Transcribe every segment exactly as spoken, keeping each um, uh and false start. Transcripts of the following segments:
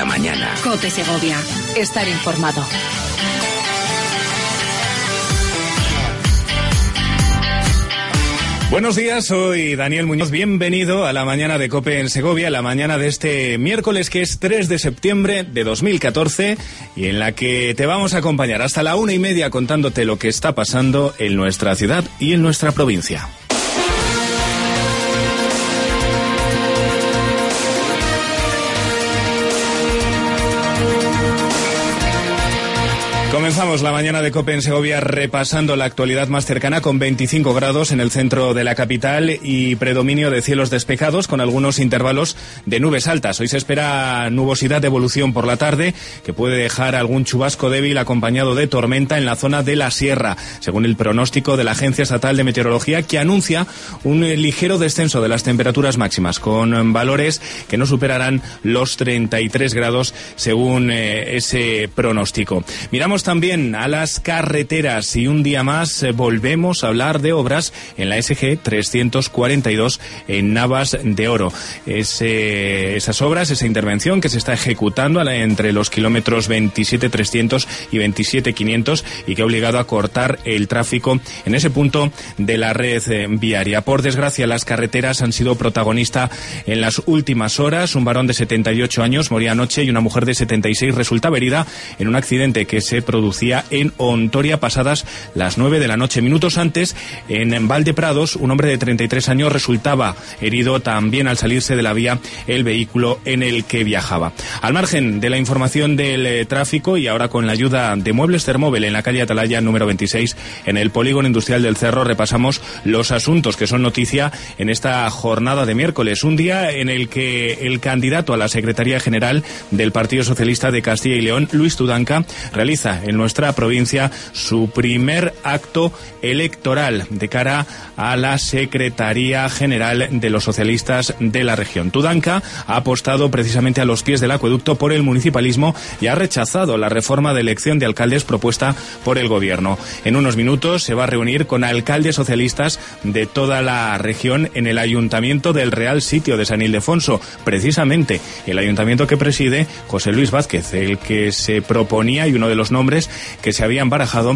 la mañana. COPE Segovia. Estar informado. Buenos días, soy Daniel Muñoz. Bienvenido a la mañana de COPE en Segovia, la mañana de este miércoles que es tres de septiembre de dos mil catorce y en la que te vamos a acompañar hasta la una y media contándote lo que está pasando en nuestra ciudad y en nuestra provincia. Comenzamos la mañana de COPE en Segovia repasando la actualidad más cercana con veinticinco grados en el centro de la capital y predominio de cielos despejados con algunos intervalos de nubes altas. Hoy se espera nubosidad de evolución por la tarde que puede dejar algún chubasco débil acompañado de tormenta en la zona de la sierra, según el pronóstico de la Agencia Estatal de Meteorología, que anuncia un ligero descenso de las temperaturas máximas con valores que no superarán los treinta y tres grados según eh, ese pronóstico. Miramos también a las carreteras y un día más eh, volvemos a hablar de obras en la S G trescientos cuarenta y dos en Navas de Oro. Ese, esas obras, esa intervención que se está ejecutando a la, entre los kilómetros veintisiete trescientos y veintisiete quinientos y que ha obligado a cortar el tráfico en ese punto de la red eh, viaria. Por desgracia, las carreteras han sido protagonista en las últimas horas. Un varón de setenta y ocho años moría anoche y una mujer de setenta y seis resultaba herida en un accidente que se producía en Ontoria pasadas las nueve de la noche. Minutos antes, en Valdeprados, un hombre de treinta y tres años resultaba herido también al salirse de la vía el vehículo en el que viajaba. Al margen de la información del eh, tráfico y ahora con la ayuda de Muebles Thermobel en la calle Atalaya número veintiséis en el Polígono Industrial del Cerro, repasamos los asuntos que son noticia en esta jornada de miércoles, un día en el que el candidato a la Secretaría General del Partido Socialista de Castilla y León, Luis Tudanca, realiza en nuestra provincia su primer acto electoral de cara a la Secretaría General de los Socialistas de la región. Tudanca ha apostado precisamente a los pies del acueducto por el municipalismo y ha rechazado la reforma de elección de alcaldes propuesta por el gobierno. En unos minutos se va a reunir con alcaldes socialistas de toda la región en el Ayuntamiento del Real Sitio de San Ildefonso, precisamente el ayuntamiento que preside José Luis Vázquez, el que se proponía y uno de los nombres que se habían barajado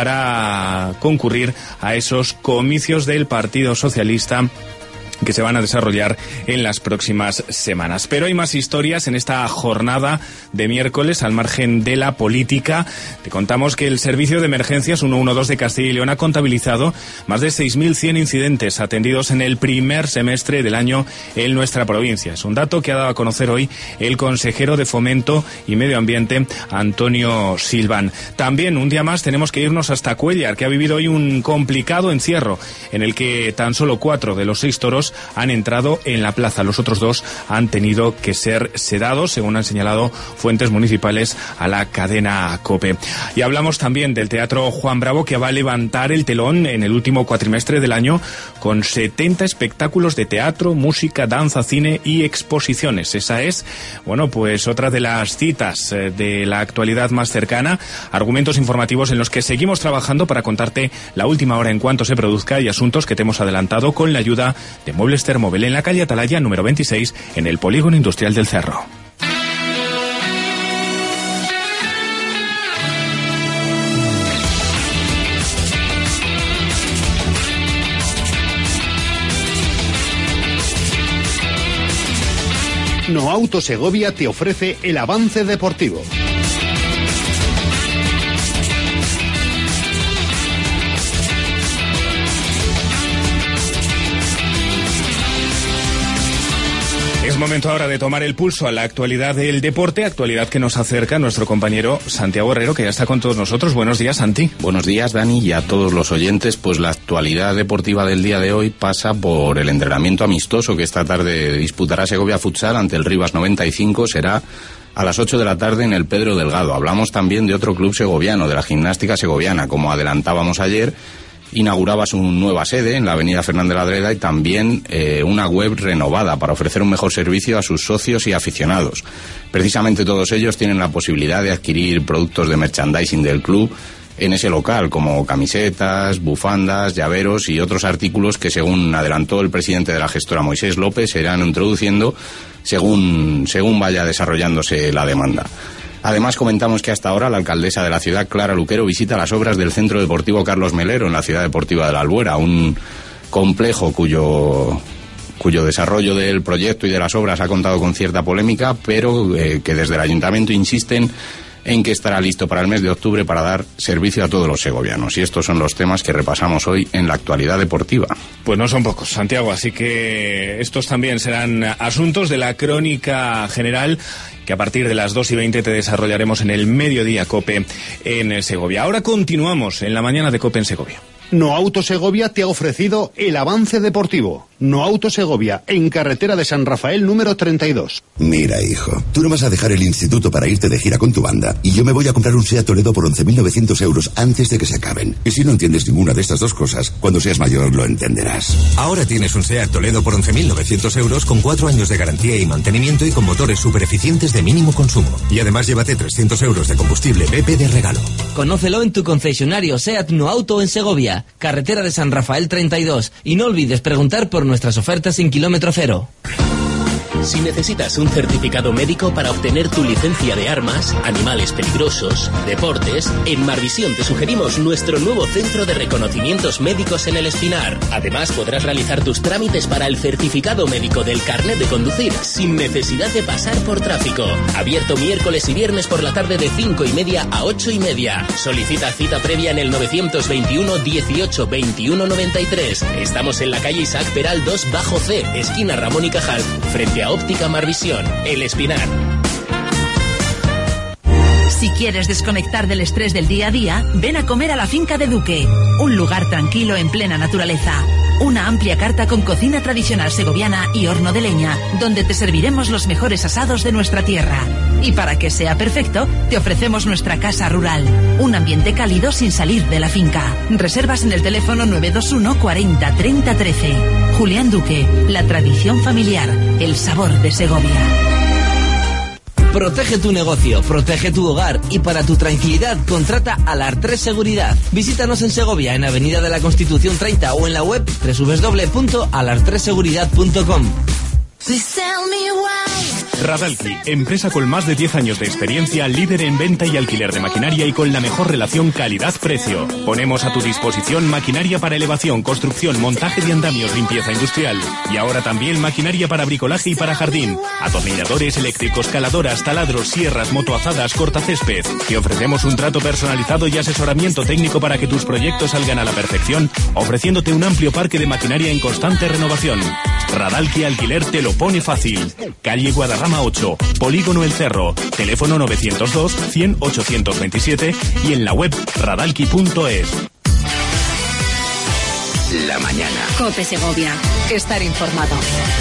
para concurrir a esos comicios del Partido Socialista que se van a desarrollar en las próximas semanas. Pero hay más historias en esta jornada de miércoles, al margen de la política. Te contamos que el Servicio de Emergencias ciento doce de Castilla y León ha contabilizado más de seis mil cien incidentes atendidos en el primer semestre del año en nuestra provincia. Es un dato que ha dado a conocer hoy el consejero de Fomento y Medio Ambiente, Antonio Silván. También, un día más, tenemos que irnos hasta Cuéllar, que ha vivido hoy un complicado encierro en el que tan solo cuatro de los seis toros han entrado en la plaza. Los otros dos han tenido que ser sedados, según han señalado fuentes municipales a la cadena COPE. Y hablamos también del Teatro Juan Bravo, que va a levantar el telón en el último cuatrimestre del año con setenta espectáculos de teatro, música, danza, cine y exposiciones. Esa es, bueno, pues otra de las citas de la actualidad más cercana, argumentos informativos en los que seguimos trabajando para contarte la última hora en cuanto se produzca y asuntos que te hemos adelantado con la ayuda de Muebles Thermobel en la calle Atalaya número veintiséis en el Polígono Industrial del Cerro. No Auto Segovia te ofrece el avance deportivo. Es momento ahora de tomar el pulso a la actualidad del deporte, actualidad que nos acerca nuestro compañero Santiago Herrero, que ya está con todos nosotros. Buenos días, Santi. Buenos días, Dani, y a todos los oyentes. Pues la actualidad deportiva del día de hoy pasa por el entrenamiento amistoso que esta tarde disputará Segovia Futsal ante el Rivas noventa y cinco. Será a las ocho de la tarde en el Pedro Delgado. Hablamos también de otro club segoviano, de la gimnástica segoviana, como adelantábamos ayer. Inauguraba su nueva sede en la avenida Fernández Ladreda y también eh, una web renovada para ofrecer un mejor servicio a sus socios y aficionados. Precisamente todos ellos tienen la posibilidad de adquirir productos de merchandising del club en ese local, como camisetas, bufandas, llaveros y otros artículos que, según adelantó el presidente de la gestora, Moisés López, se irán introduciendo según, según vaya desarrollándose la demanda. Además, comentamos que hasta ahora la alcaldesa de la ciudad, Clara Luquero, visita las obras del Centro Deportivo Carlos Melero en la Ciudad Deportiva de la Albuera, un complejo cuyo... cuyo desarrollo del proyecto y de las obras ha contado con cierta polémica, pero eh, que desde el ayuntamiento insisten en que estará listo para el mes de octubre para dar servicio a todos los segovianos. Y estos son los temas que repasamos hoy en la actualidad deportiva. Pues no son pocos, Santiago, así que estos también serán asuntos de la crónica general que a partir de las dos y veinte te desarrollaremos en el Mediodía COPE en Segovia. Ahora continuamos en la mañana de COPE en Segovia. Noauto Segovia te ha ofrecido el avance deportivo. Noauto Segovia, en carretera de San Rafael número treinta y dos. Mira, hijo, tú no vas a dejar el instituto para irte de gira con tu banda y yo me voy a comprar un SEAT Toledo por once mil novecientos euros antes de que se acaben. Y si no entiendes ninguna de estas dos cosas, cuando seas mayor lo entenderás. Ahora tienes un SEAT Toledo por once mil novecientos euros con cuatro años de garantía y mantenimiento y con motores super eficientes de mínimo consumo. Y además llévate trescientos euros de combustible B P de regalo. Conócelo en tu concesionario SEAT Noauto en Segovia, carretera de San Rafael treinta y dos. Y no olvides preguntar por nuestras ofertas en kilómetro cero. Si necesitas un certificado médico para obtener tu licencia de armas, animales peligrosos, deportes, en Marvisión te sugerimos nuestro nuevo centro de reconocimientos médicos en El Espinar. Además, podrás realizar tus trámites para el certificado médico del carnet de conducir sin necesidad de pasar por tráfico. Abierto miércoles y viernes por la tarde de cinco y media a ocho y media. Solicita cita previa en el novecientos veintiuno dieciocho veintiuno noventa y tres. Estamos en la calle Isaac Peral dos bajo C, esquina Ramón y Cajal, frente a Óptica Marvisión, El Espinar. Si quieres desconectar del estrés del día a día, ven a comer a la Finca de Duque, un lugar tranquilo en plena naturaleza. Una amplia carta con cocina tradicional segoviana y horno de leña, donde te serviremos los mejores asados de nuestra tierra. Y para que sea perfecto, te ofrecemos nuestra casa rural, un ambiente cálido sin salir de la finca. Reservas en el teléfono nueve dos uno cuarenta treinta trece. Julián Duque, la tradición familiar, el sabor de Segovia. Protege tu negocio, protege tu hogar y para tu tranquilidad contrata Alartres Seguridad. Visítanos en Segovia, en Avenida de la Constitución treinta o en la web doble u doble u doble u punto alartres seguridad punto com. Radalki, empresa con más de diez años de experiencia, líder en venta y alquiler de maquinaria y con la mejor relación calidad-precio. Ponemos a tu disposición maquinaria para elevación, construcción, montaje de andamios, limpieza industrial. Y ahora también maquinaria para bricolaje y para jardín. Atornilladores eléctricos, caladoras, taladros, sierras, motoazadas, cortacésped. Te ofrecemos un trato personalizado y asesoramiento técnico para que tus proyectos salgan a la perfección, ofreciéndote un amplio parque de maquinaria en constante renovación. Radalki Alquiler te lo pone fácil. Calle Guadarrama ocho, Polígono El Cerro, teléfono novecientos dos cien ochocientos veintisiete y en la web radalki punto es. La mañana. COPE Segovia. Estar informado.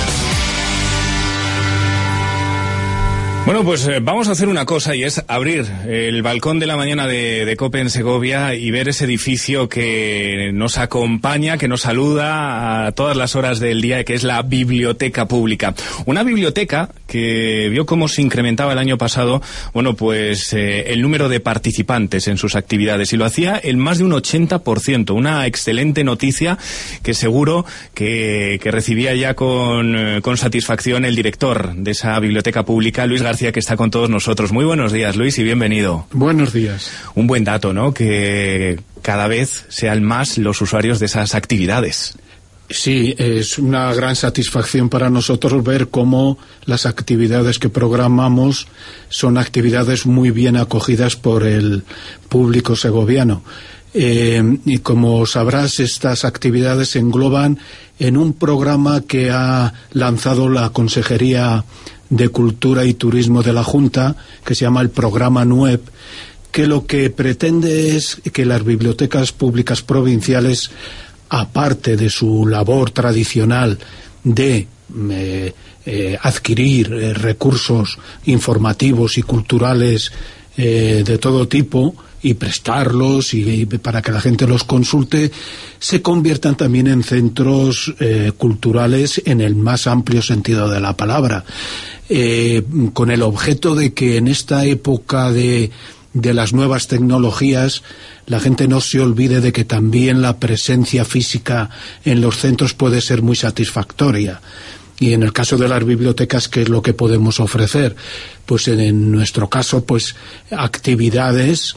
Bueno, pues eh, vamos a hacer una cosa y es abrir el balcón de la mañana de, de COPE en Segovia y ver ese edificio que nos acompaña, que nos saluda a todas las horas del día, que es la Biblioteca Pública. Una biblioteca que vio cómo se incrementaba el año pasado, bueno, pues eh, el número de participantes en sus actividades y lo hacía en más de un ochenta por ciento. Una excelente noticia que seguro que, que recibía ya con, eh, con satisfacción el director de esa Biblioteca Pública, Luis García, que está con todos nosotros. Muy buenos días, Luis, y bienvenido. Buenos días. Un buen dato, ¿no? Que cada vez sean más los usuarios de esas actividades. Sí, es una gran satisfacción para nosotros ver cómo las actividades que programamos son actividades muy bien acogidas por el público segoviano. Eh, y como sabrás, estas actividades se engloban en un programa que ha lanzado la Consejería de Cultura y Turismo de la Junta, que se llama el programa N U E P, que lo que pretende es que las bibliotecas públicas provinciales, aparte de su labor tradicional de eh, eh, adquirir eh, recursos informativos y culturales eh, de todo tipo y prestarlos y, y para que la gente los consulte, se conviertan también en centros eh, culturales en el más amplio sentido de la palabra, eh, con el objeto de que en esta época de de las nuevas tecnologías, la gente no se olvide de que también la presencia física en los centros puede ser muy satisfactoria. Y en el caso de las bibliotecas, ¿qué es lo que podemos ofrecer? Pues en, en nuestro caso, pues actividades,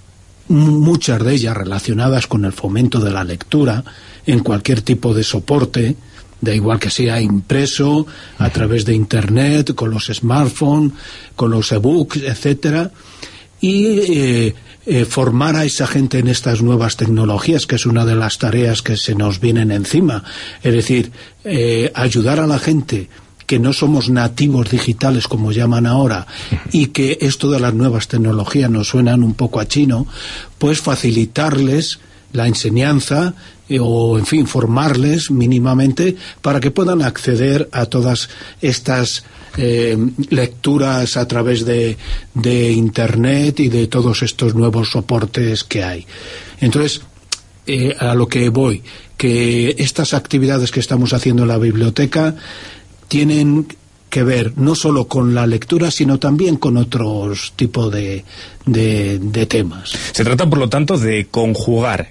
muchas de ellas relacionadas con el fomento de la lectura, en cualquier tipo de soporte, da igual que sea impreso, a través de internet, con los smartphones, con los ebooks, etcétera, y eh, eh, formar a esa gente en estas nuevas tecnologías, que es una de las tareas que se nos vienen encima. Es decir, eh, ayudar a la gente que no somos nativos digitales, como llaman ahora, y que esto de las nuevas tecnologías nos suenan un poco a chino, pues facilitarles la enseñanza, eh, o en fin, formarles mínimamente para que puedan acceder a todas estas eh, lecturas a través de, de internet y de todos estos nuevos soportes que hay. Entonces, eh, a lo que voy, que estas actividades que estamos haciendo en la biblioteca tienen que ver no solo con la lectura, sino también con otros tipos de, de, de temas. Se trata, por lo tanto, de conjugar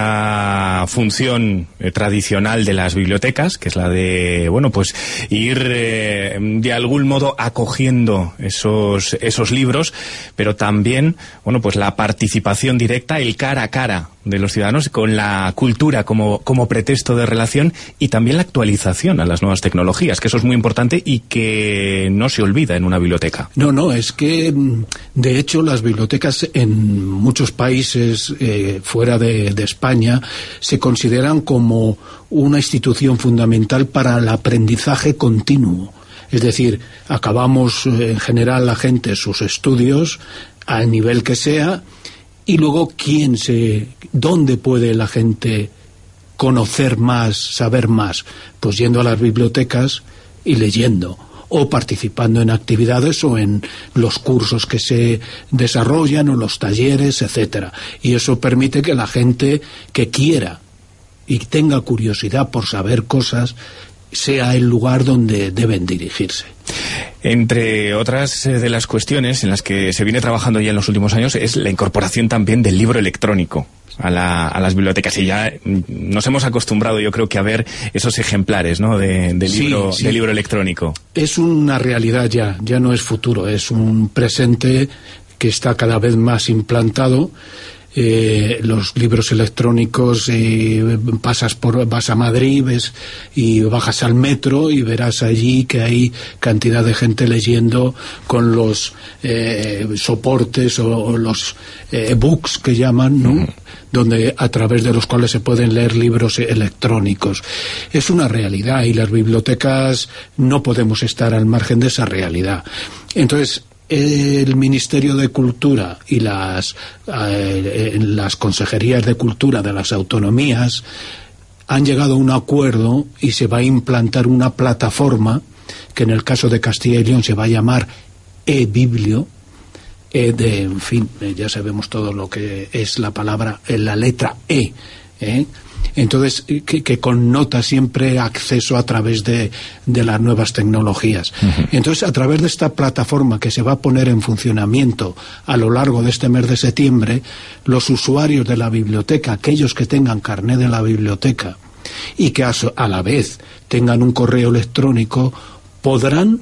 esa función eh, tradicional de las bibliotecas, que es la de, bueno, pues ir eh, de algún modo acogiendo esos, esos libros, pero también, bueno, pues la participación directa, el cara a cara de los ciudadanos con la cultura como, como pretexto de relación, y también la actualización a las nuevas tecnologías, que eso es muy importante y que no se olvida en una biblioteca. No, no, es que de hecho las bibliotecas en muchos países eh, fuera de, de España se consideran como una institución fundamental para el aprendizaje continuo. Es decir, acabamos eh, en general la gente sus estudios al nivel que sea, y luego quién se, dónde puede la gente conocer más, saber más, pues yendo a las bibliotecas y leyendo, o participando en actividades o en los cursos que se desarrollan o los talleres, etcétera. Y eso permite que la gente que quiera y tenga curiosidad por saber cosas sea el lugar donde deben dirigirse. Entre otras de las cuestiones en las que se viene trabajando ya en los últimos años es la incorporación también del libro electrónico a, la, a las bibliotecas, y ya nos hemos acostumbrado, yo creo, que a ver esos ejemplares, ¿no?, de, de, libro, sí, sí. de libro electrónico. Es una realidad ya, ya no es futuro, es un presente que está cada vez más implantado. Eh, los libros electrónicos, eh, pasas por, vas a Madrid, ves, y bajas al metro y verás allí que hay cantidad de gente leyendo con los eh, soportes o, o los eh, books que llaman, ¿no? Uh-huh. Donde a través de los cuales se pueden leer libros electrónicos. Es una realidad y las bibliotecas no podemos estar al margen de esa realidad. Entonces, el Ministerio de Cultura y las, eh, las consejerías de cultura de las autonomías han llegado a un acuerdo y se va a implantar una plataforma que en el caso de Castilla y León se va a llamar eBiblio, eh, de, en fin, eh, ya sabemos todo lo que es la palabra, eh, la letra E, ¿eh? Entonces, que, que connota siempre acceso a través de, de las nuevas tecnologías. Uh-huh. Entonces, a través de esta plataforma que se va a poner en funcionamiento a lo largo de este mes de septiembre, los usuarios de la biblioteca, aquellos que tengan carné de la biblioteca y que a, a la vez tengan un correo electrónico, podrán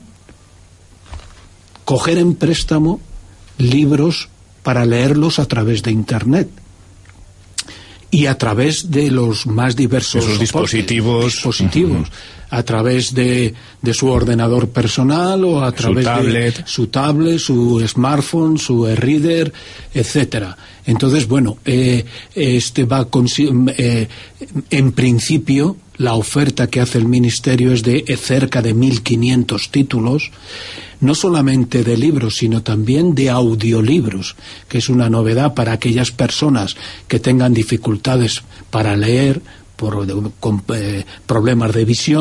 coger en préstamo libros para leerlos a través de Internet. Y a través de los más diversos soportes, dispositivos, dispositivos uh-huh. a través de, de su ordenador personal o a través su tablet. de su tablet, su smartphone, su e-reader, etcétera. Entonces, bueno, eh, este va con, eh, en principio la oferta que hace el Ministerio es de cerca de mil quinientos títulos, no solamente de libros, sino también de audiolibros, que es una novedad para aquellas personas que tengan dificultades para leer, por, con eh, problemas de visión,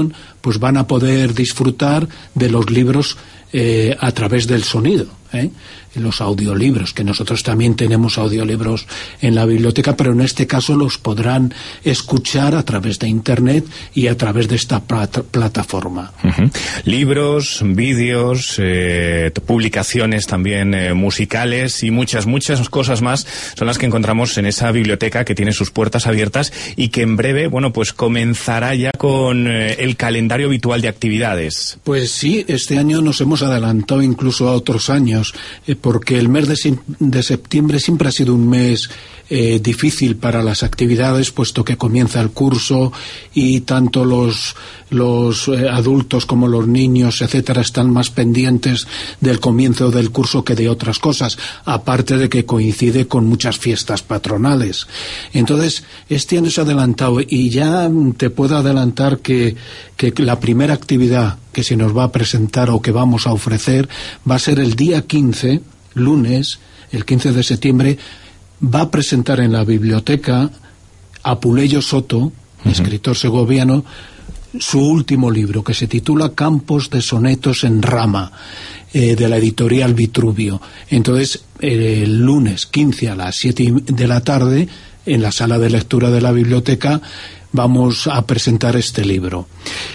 pues van a poder disfrutar de los libros eh, a través del sonido, ¿eh? los audiolibros, que nosotros también tenemos audiolibros en la biblioteca, pero en este caso los podrán escuchar a través de internet y a través de esta plat plataforma. Uh-huh. Libros, vídeos, eh, publicaciones también eh, musicales y muchas, muchas cosas más son las que encontramos en esa biblioteca que tiene sus puertas abiertas y que en breve, bueno, pues comenzará ya con eh, el calendario habitual de actividades. Pues sí, este año nos hemos adelantado incluso a otros años, eh, porque el mes de, de septiembre siempre ha sido un mes eh, difícil para las actividades, puesto que comienza el curso y tanto los, los eh, adultos como los niños, etcétera, están más pendientes del comienzo del curso que de otras cosas, aparte de que coincide con muchas fiestas patronales. Entonces, este año se ha adelantado y ya te puedo adelantar que, que la primera actividad que se nos va a presentar o que vamos a ofrecer va a ser el día quince, lunes, el quince de septiembre. Va a presentar en la biblioteca Apuleyo Soto, uh-huh. escritor segoviano, su último libro, que se titula Campos de sonetos en rama, eh, de la editorial Vitruvio. Entonces, eh, el lunes quince a las siete de la tarde, en la sala de lectura de la biblioteca, vamos a presentar este libro.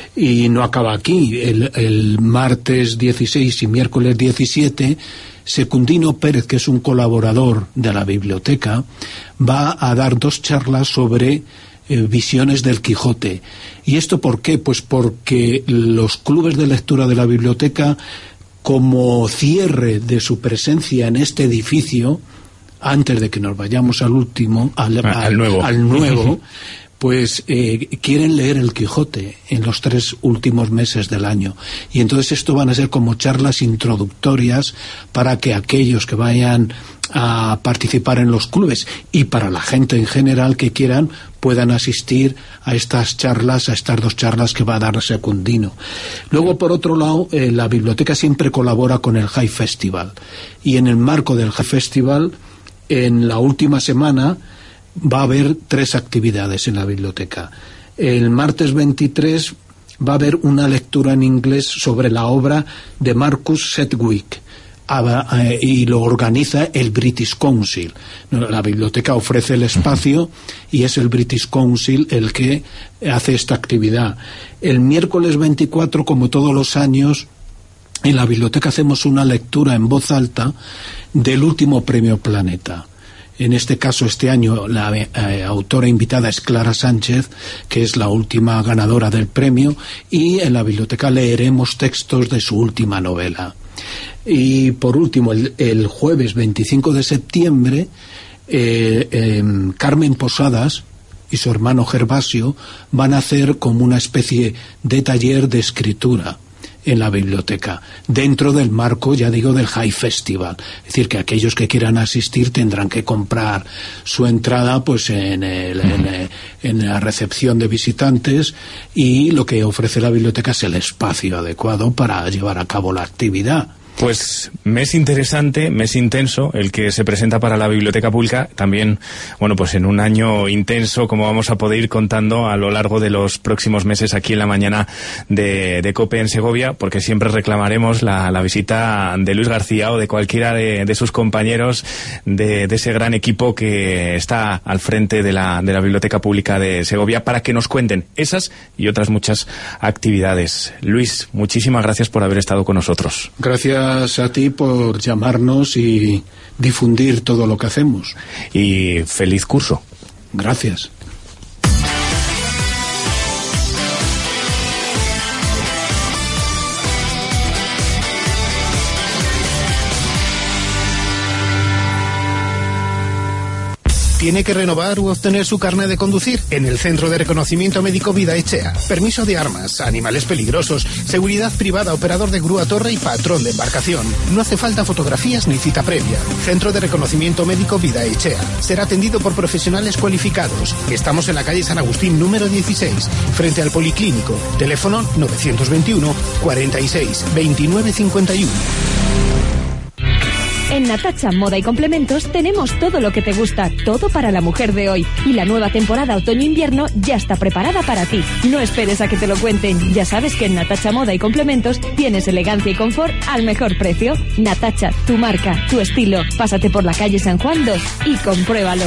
Y no acaba aquí. El, el martes dieciséis y miércoles diecisiete, Secundino Pérez, que es un colaborador de la biblioteca, va a dar dos charlas sobre eh, visiones del Quijote. ¿Y esto por qué? Pues porque los clubes de lectura de la biblioteca, como cierre de su presencia en este edificio, antes de que nos vayamos al último, al, al, al nuevo, al nuevo pues eh, quieren leer el Quijote en los tres últimos meses del año. Y entonces esto van a ser como charlas introductorias para que aquellos que vayan a participar en los clubes y para la gente en general que quieran puedan asistir a estas charlas, a estas dos charlas que va a dar Secundino. Luego, por otro lado, eh, la biblioteca siempre colabora con el High Festival. Y en el marco del High Festival, en la última semana, va a haber tres actividades en la biblioteca. El martes veintitrés va a haber una lectura en inglés sobre la obra de Marcus Sedgwick, y lo organiza el British Council. La biblioteca ofrece el espacio y es el British Council el que hace esta actividad. El miércoles veinticuatro, como todos los años, en la biblioteca hacemos una lectura en voz alta del último premio Planeta. En este caso, este año, la eh, autora invitada es Clara Sánchez, que es la última ganadora del premio, y en la biblioteca leeremos textos de su última novela. Y por último, el, el jueves veinticinco de septiembre, eh, eh, Carmen Posadas y su hermano Gervasio van a hacer como una especie de taller de escritura en la biblioteca, dentro del marco, ya digo, del High Festival. Es decir, que aquellos que quieran asistir tendrán que comprar su entrada pues en, el, en, en la recepción de visitantes, y lo que ofrece la biblioteca es el espacio adecuado para llevar a cabo la actividad. Pues mes interesante, mes intenso, el que se presenta para la Biblioteca Pública. También, bueno, pues en un año intenso, como vamos a poder ir contando a lo largo de los próximos meses aquí en la mañana de, de COPE en Segovia, porque siempre reclamaremos la, la visita de Luis García o de cualquiera de, de sus compañeros de, de ese gran equipo que está al frente de la, de la Biblioteca Pública de Segovia, para que nos cuenten esas y otras muchas actividades. Luis, muchísimas gracias por haber estado con nosotros. Gracias a ti por llamarnos y difundir todo lo que hacemos. Y feliz curso. Gracias. ¿Tiene que renovar u obtener su carnet de conducir? En el Centro de Reconocimiento Médico Vida Echea. Permiso de armas, animales peligrosos, seguridad privada, operador de grúa torre y patrón de embarcación. No hace falta fotografías ni cita previa. Centro de Reconocimiento Médico Vida Echea. Será atendido por profesionales cualificados. Estamos en la calle San Agustín número dieciséis, frente al Policlínico. Teléfono novecientos veintiuno, cuarenta y seis, veintinueve cincuenta y uno. En Natacha Moda y Complementos tenemos todo lo que te gusta, todo para la mujer de hoy. Y la nueva temporada otoño-invierno ya está preparada para ti. No esperes a que te lo cuenten. Ya sabes que en Natacha Moda y Complementos tienes elegancia y confort al mejor precio. Natacha, tu marca, tu estilo. Pásate por la calle San Juan dos y compruébalo.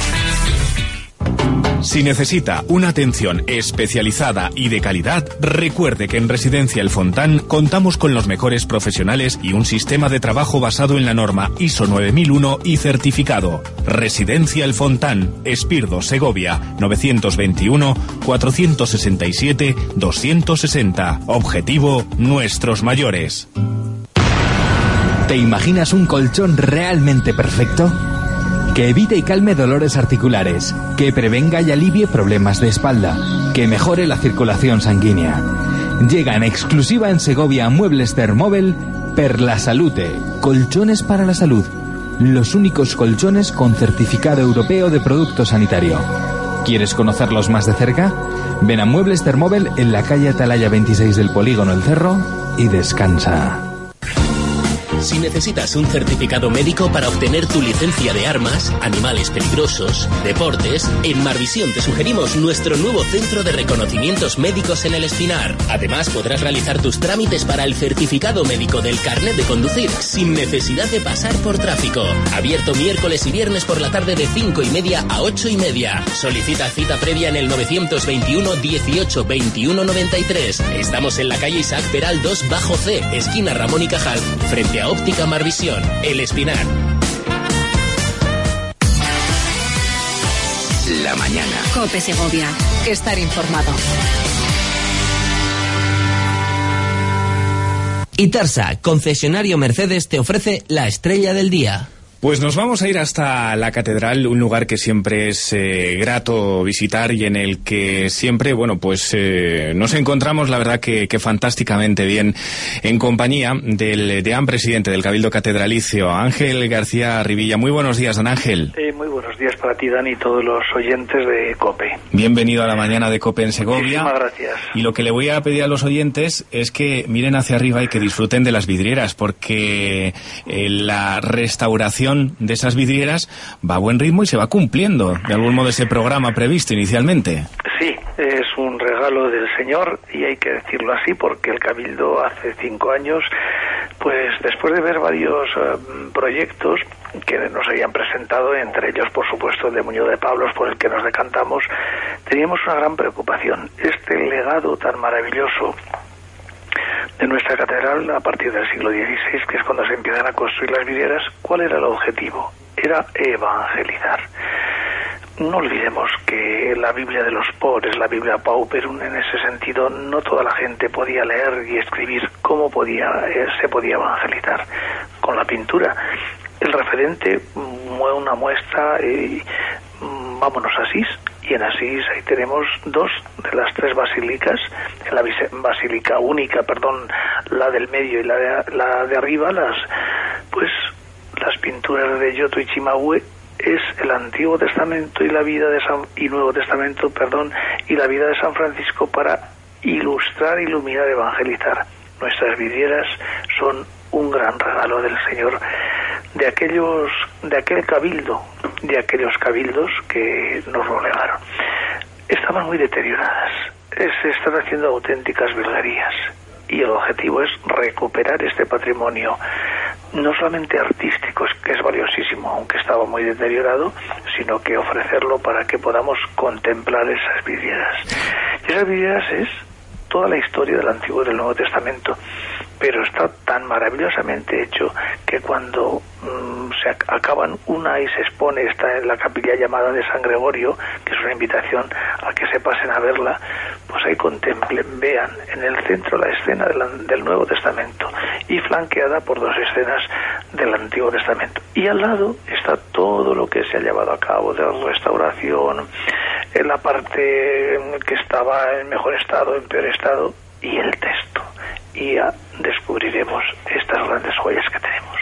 Si necesita una atención especializada y de calidad, recuerde que en Residencia El Fontán contamos con los mejores profesionales y un sistema de trabajo basado en la norma I S O nueve mil uno y certificado. Residencia El Fontán, Espirdo, Segovia, novecientos veintiuno, cuatrocientos sesenta y siete, doscientos sesenta. Objetivo, nuestros mayores. ¿Te imaginas un colchón realmente perfecto? Que evite y calme dolores articulares, que prevenga y alivie problemas de espalda, que mejore la circulación sanguínea. Llega en exclusiva en Segovia Muebles Thermobel per la Salute, colchones para la salud, los únicos colchones con certificado europeo de producto sanitario. ¿Quieres conocerlos más de cerca? Ven a Muebles Thermobel en la calle Atalaya veintiséis del Polígono El Cerro y descansa. Si necesitas un certificado médico para obtener tu licencia de armas, animales peligrosos, deportes, en Marvisión te sugerimos nuestro nuevo centro de reconocimientos médicos en El Espinar. Además, podrás realizar tus trámites para el certificado médico del carnet de conducir sin necesidad de pasar por tráfico. Abierto miércoles y viernes por la tarde de cinco y media a ocho y media. Solicita cita previa en el novecientos veintiuno dieciocho veintiuno noventa y tres. Estamos en la calle Isaac Peral dos bajo C, esquina Ramón y Cajal, frente a Óptica Marvisión, El Espinar. La mañana. COPE Segovia. Estar informado. Itarsa, concesionario Mercedes, te ofrece la estrella del día. Pues nos vamos a ir hasta la catedral, un lugar que siempre es eh, grato visitar y en el que siempre, bueno, pues eh, nos encontramos, la verdad que, que fantásticamente bien, en compañía del deán presidente del Cabildo Catedralicio, Ángel García Rivilla. Muy buenos días, don Ángel. Eh, muy buenos días para ti, Dani, y todos los oyentes de COPE. Bienvenido a la mañana de COPE en Segovia. Muchísimas gracias. Y lo que le voy a pedir a los oyentes es que miren hacia arriba y que disfruten de las vidrieras, porque eh, la restauración de esas vidrieras va a buen ritmo y se va cumpliendo de algún modo ese programa previsto inicialmente. Sí, es un regalo del Señor y hay que decirlo así porque el Cabildo hace cinco años, pues después de ver varios uh, proyectos que nos habían presentado, entre ellos por supuesto el de Muñoz de Pablos, por el que nos decantamos, teníamos una gran preocupación. Este legado tan maravilloso de nuestra catedral a partir del siglo dieciséis, que es cuando se empiezan a construir las vidrieras, ¿cuál era el objetivo? Era evangelizar. No olvidemos que la Biblia de los pobres, la Biblia Pauperum, en ese sentido, no toda la gente podía leer y escribir. ¿Cómo podía, eh, se podía evangelizar? Con la pintura. El referente fue una muestra, eh, vámonos a Asís, y en Asís ahí tenemos dos de las tres basílicas, la basílica única, perdón, la del medio y la de, la de arriba, las pues las pinturas de Giotto y Cimabue, es el Antiguo Testamento y la vida de San y Nuevo Testamento, perdón, y la vida de San Francisco para ilustrar, iluminar, evangelizar. Nuestras vidrieras son un gran regalo del Señor, de aquellos, de aquel cabildo, de aquellos cabildos que nos lo legaron. Estaban muy deterioradas, se están haciendo auténticas virguerías y el objetivo es recuperar este patrimonio, no solamente artístico, que es valiosísimo, aunque estaba muy deteriorado, sino que ofrecerlo para que podamos contemplar esas vidrieras. Y esas vidrieras es toda la historia del Antiguo y del Nuevo Testamento, pero está tan maravillosamente hecho que cuando mmm, se ac acaban una y se expone, está en la capilla llamada de San Gregorio, que es una invitación a que se pasen a verla, pues ahí contemplen, vean en el centro la escena del, del Nuevo Testamento y flanqueada por dos escenas del Antiguo Testamento. Y al lado está todo lo que se ha llevado a cabo de restauración, en la parte que estaba en mejor estado, en peor estado, y el texto. Y ya descubriremos estas grandes joyas que tenemos. Sí.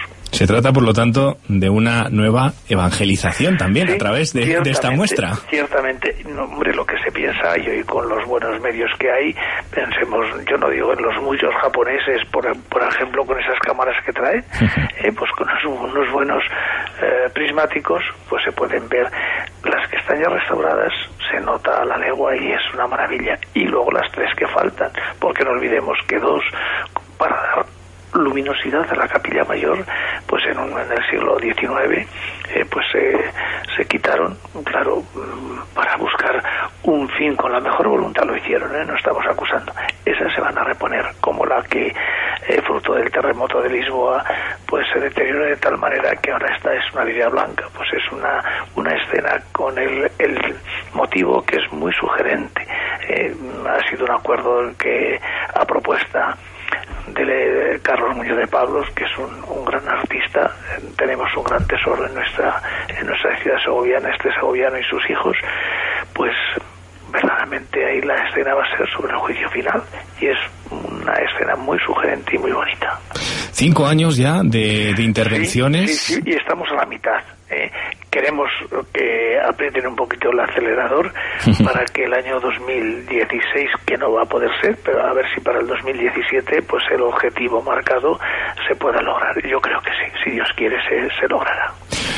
Se trata, por lo tanto, de una nueva evangelización también, sí, a través de, de esta muestra. Ciertamente, no, hombre, lo que se piensa, y hoy con los buenos medios que hay, pensemos, yo no digo en los muchos japoneses, por, por ejemplo, con esas cámaras que trae, eh, pues con unos, unos buenos eh, prismáticos, pues se pueden ver las que están ya restauradas, se nota a la legua y es una maravilla. Y luego las tres que faltan, porque no olvidemos que dos, para dar luminosidad a la capilla mayor, pues en, un, en el siglo diecinueve eh, pues eh, se quitaron, claro, para buscar un fin, con la mejor voluntad lo hicieron, ¿eh? No estamos acusando. Esas se van a reponer, como la que eh, fruto del terremoto de Lisboa pues se deterioró de tal manera que ahora esta es una línea blanca, pues es una una escena con el, el motivo que es muy sugerente. Eh, ha sido un acuerdo que a propuesta de Carlos Muñoz de Pablos, que es un, un gran artista. Tenemos un gran tesoro en nuestra en nuestra ciudad segoviana, este segoviano y sus hijos, pues verdaderamente ahí la escena va a ser sobre el juicio final, y es una escena muy sugerente y muy bonita. Cinco años ya de, de intervenciones. Sí, sí, sí, y estamos a la mitad. Eh, queremos que aprieten un poquito el acelerador para que el año dos mil dieciséis, que no va a poder ser, pero a ver si para el dos mil diecisiete pues el objetivo marcado se pueda lograr. Yo creo que sí, si Dios quiere se, se logrará.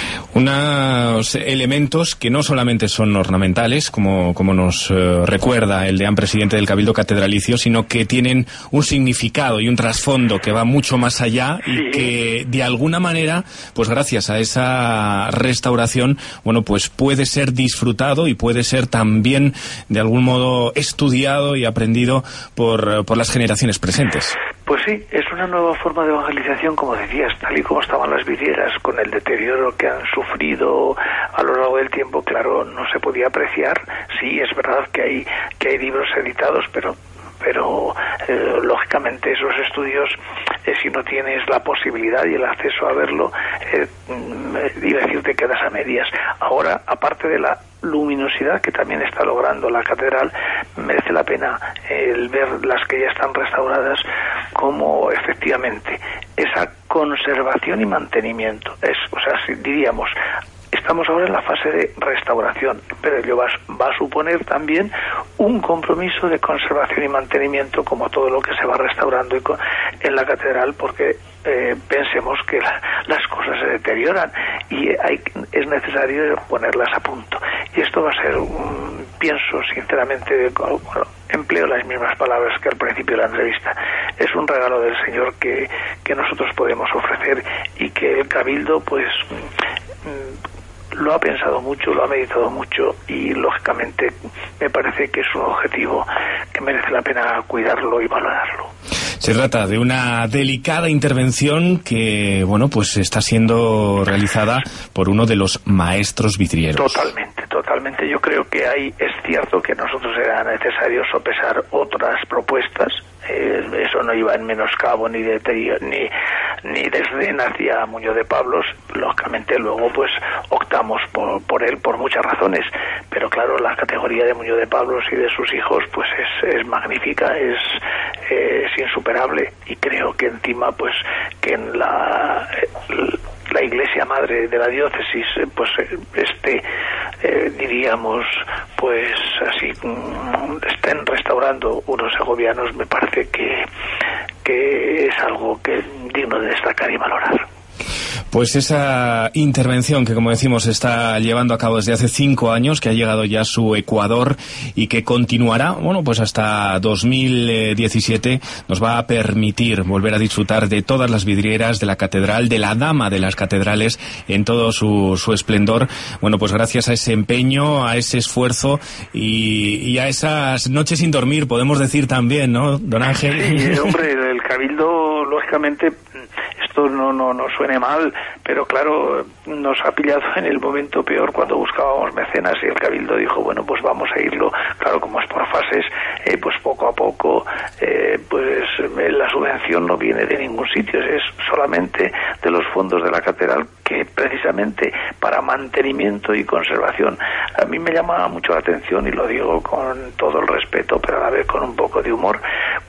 Unos elementos que no solamente son ornamentales, como, como nos eh, recuerda el deán presidente del Cabildo Catedralicio, sino que tienen un significado y un trasfondo que va mucho más allá, sí, y que de alguna manera, pues gracias a esa restauración, bueno, pues puede ser disfrutado y puede ser también de algún modo estudiado y aprendido por, por las generaciones presentes. Pues sí, es una nueva forma de evangelización, como decías, tal y como estaban las vidrieras, con el deterioro que han sufrido a lo largo del tiempo, claro, no se podía apreciar. Sí, es verdad que hay que hay libros editados, pero pero eh, lógicamente esos estudios, eh, si no tienes la posibilidad y el acceso a verlo, eh, iba a decir, te quedas a medias. Ahora, aparte de la luminosidad que también está logrando la catedral, merece la pena eh, el ver las que ya están restauradas, como efectivamente esa conservación y mantenimiento es, o sea, si diríamos, estamos ahora en la fase de restauración, pero ello va, va a suponer también un compromiso de conservación y mantenimiento, como todo lo que se va restaurando y con, en la catedral, porque eh, pensemos que la, las cosas se deterioran y hay, es necesario ponerlas a punto. Y esto va a ser, un, pienso sinceramente, bueno, empleo las mismas palabras que al principio de la entrevista, es un regalo del Señor que, que nosotros podemos ofrecer, y que el Cabildo pues lo ha pensado mucho, lo ha meditado mucho, y lógicamente me parece que es un objetivo que merece la pena cuidarlo y valorarlo. Se trata de una delicada intervención que, bueno, pues está siendo realizada por uno de los maestros vidrieros. Totalmente, totalmente. Yo creo que ahí es cierto que a nosotros era necesario sopesar otras propuestas. Eh, eso no iba en menoscabo ni de ni ni desdén hacia Muñoz de Pablos. Lógicamente luego pues optamos por, por él por muchas razones, pero claro, la categoría de Muñoz de Pablos y de sus hijos pues es, es magnífica, es, eh, es insuperable, y creo que encima pues que en la la iglesia madre de la diócesis pues este eh, diríamos pues así estén restaurando unos segovianos, me parece que que es algo que digno de destacar y valorar. Pues esa intervención que, como decimos, se está llevando a cabo desde hace cinco años, que ha llegado ya a su ecuador y que continuará, bueno, pues hasta dos mil diecisiete, nos va a permitir volver a disfrutar de todas las vidrieras de la catedral, de la dama de las catedrales en todo su, su esplendor. Bueno, pues gracias a ese empeño, a ese esfuerzo y, y a esas noches sin dormir, podemos decir también, ¿no, don Ángel? Sí, hombre, el Cabildo, lógicamente, esto no, no, no suene mal, pero claro, nos ha pillado en el momento peor cuando buscábamos mecenas, y el Cabildo dijo, bueno, pues vamos a irlo, claro, como es por fases, eh, pues poco a poco, eh, pues la subvención no viene de ningún sitio, es solamente de los fondos de la catedral, que precisamente para mantenimiento y conservación. A mí me llama mucho la atención, y lo digo con todo el respeto, pero a la vez con un poco de humor, cuando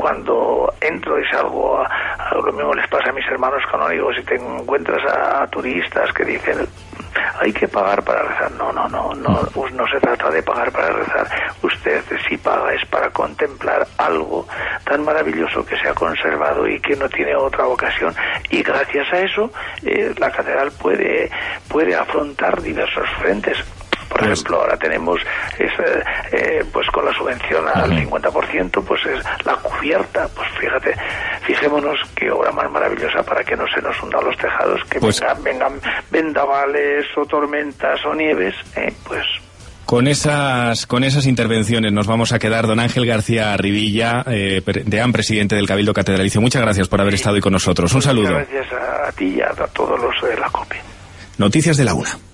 cuando entro y salgo, a, a lo mismo les pasa a mis hermanos canónigos, y te encuentras a, a turistas que dicen hay que pagar para rezar. No, no, no, no, pues no se trata de pagar para rezar. Usted si paga es para contemplar algo tan maravilloso que se ha conservado y que no tiene otra ocasión, y gracias a eso eh, la catedral puede, puede afrontar diversos frentes. Por pues, ejemplo, ahora tenemos es, eh, pues con la subvención al uh-huh. cincuenta por ciento, pues es la cubierta. Pues fíjate, fijémonos qué obra más maravillosa para que no se nos hundan los tejados, que pues, vengan, vengan vendavales o tormentas o nieves, eh, pues... Con esas, con esas intervenciones nos vamos a quedar. Don Ángel García Rivilla, eh, deán presidente del Cabildo Catedralicio, muchas gracias por haber sí. estado hoy con nosotros. Un saludo. Muchas gracias a ti y a todos los de la COPE. Noticias de la una.